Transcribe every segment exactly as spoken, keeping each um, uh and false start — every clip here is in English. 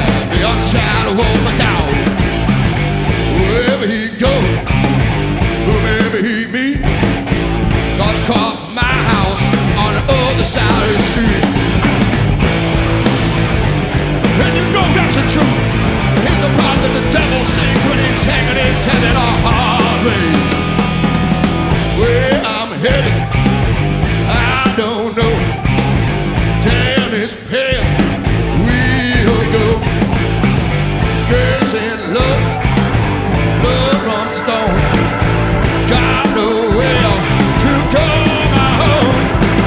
beyond the shadow of a doubt. Wherever he goes, whomever he meet, gonna cross my house on the other side of the street. And you know that's the truth. Here's the part that the devil sings when he's hanging his head in a hard way. Where I'm headed, I don't know. Damn, it's pale, we'll go. Girls in love, love from stone. Got nowhere to call my home.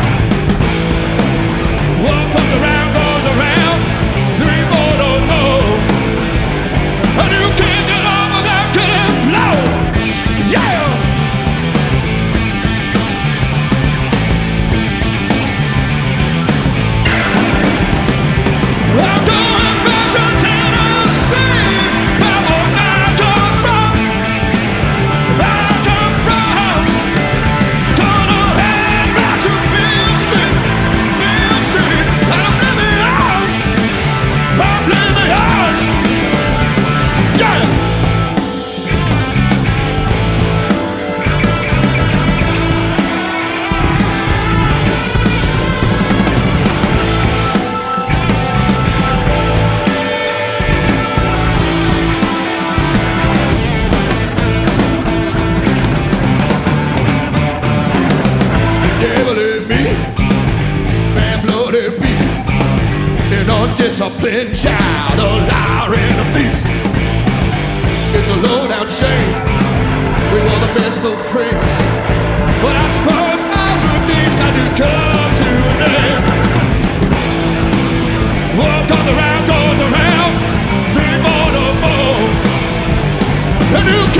What comes around goes around. Three more don't know. And you can't get on without killing flow. Yeah! I'm going back to Tennessee. That's where I come from. I come from. Gonna head back to Beale Street, Beale Street. I'm living on. I'm living on. Yeah. The devil in me, man, bloody beef, an undisciplined child, a liar and a thief. It's a low-down shame. We were the best of friends, but I suppose all good things got to come to an end. What comes around goes around. Three more to more, and you